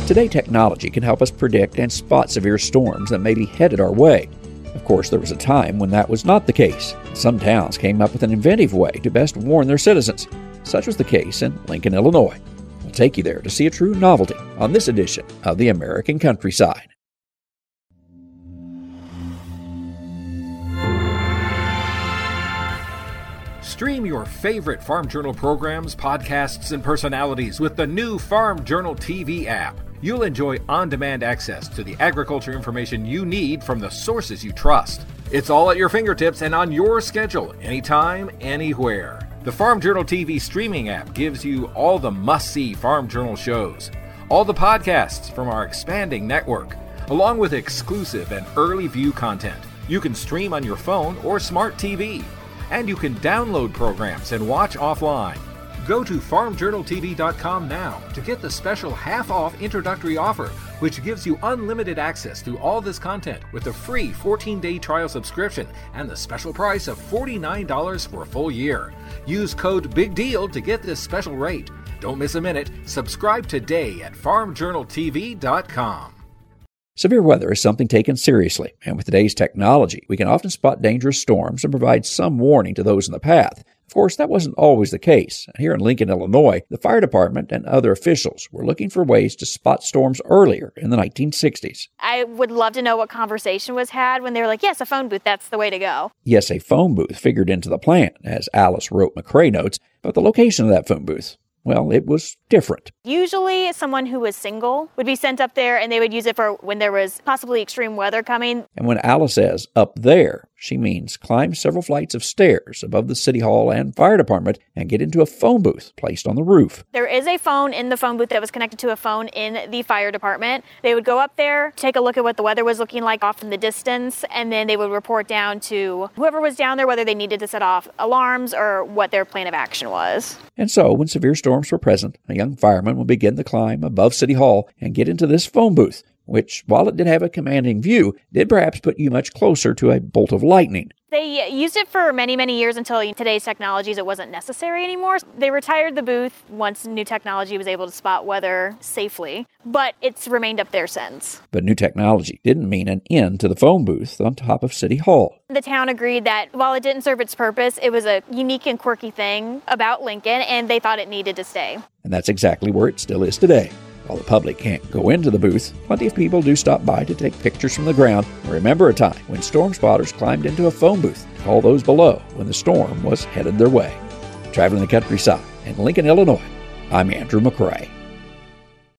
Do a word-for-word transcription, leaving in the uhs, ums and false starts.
Today, technology can help us predict and spot severe storms that may be headed our way. Of course, there was a time when that was not the case. Some towns came up with an inventive way to best warn their citizens. Such was the case in Lincoln, Illinois. We'll take you there to see a true novelty on this edition of the American Countryside. Stream your favorite Farm Journal programs, podcasts, and personalities with the new Farm Journal T V app. You'll enjoy on-demand access to the agriculture information you need from the sources you trust. It's all at your fingertips and on your schedule, anytime, anywhere. The Farm Journal T V streaming app gives you all the must-see Farm Journal shows, all the podcasts from our expanding network, along with exclusive and early view content. You can stream on your phone or smart T V. And you can download programs and watch offline. Go to farm journal t v dot com now to get the special half-off introductory offer, which gives you unlimited access to all this content with a free fourteen-day trial subscription and the special price of forty-nine dollars for a full year. Use code BIGDEAL to get this special rate. Don't miss a minute. Subscribe today at farm journal t v dot com. Severe weather is something taken seriously, and with today's technology, we can often spot dangerous storms and provide some warning to those in the path. Of course, that wasn't always the case. Here in Lincoln, Illinois, the fire department and other officials were looking for ways to spot storms earlier in the nineteen sixties. I would love to know what conversation was had when they were like, yes, a phone booth, that's the way to go. Yes, a phone booth figured into the plan, as Alice Rope McCrae notes, but the location of that phone booth, well, it was different. Usually someone who was single would be sent up there and they would use it for when there was possibly extreme weather coming. And when Alice says up there, she means climb several flights of stairs above the city hall and fire department and get into a phone booth placed on the roof. There is a phone in the phone booth that was connected to a phone in the fire department. They would go up there, take a look at what the weather was looking like off in the distance, and then they would report down to whoever was down there, whether they needed to set off alarms or what their plan of action was. And so, when severe storms were present, a young fireman would begin the climb above City Hall and get into this phone booth, which, while it did have a commanding view, did perhaps put you much closer to a bolt of lightning. They used it for many, many years until today's technologies, it wasn't necessary anymore. They retired the booth once new technology was able to spot weather safely, but it's remained up there since. But new technology didn't mean an end to the phone booth on top of City Hall. The town agreed that while it didn't serve its purpose, it was a unique and quirky thing about Lincoln, and they thought it needed to stay. And that's exactly where it still is today. While the public can't go into the booth, plenty of people do stop by to take pictures from the ground and remember a time when storm spotters climbed into a phone booth to call those below when the storm was headed their way. Traveling the countryside in Lincoln, Illinois, I'm Andrew McCrae.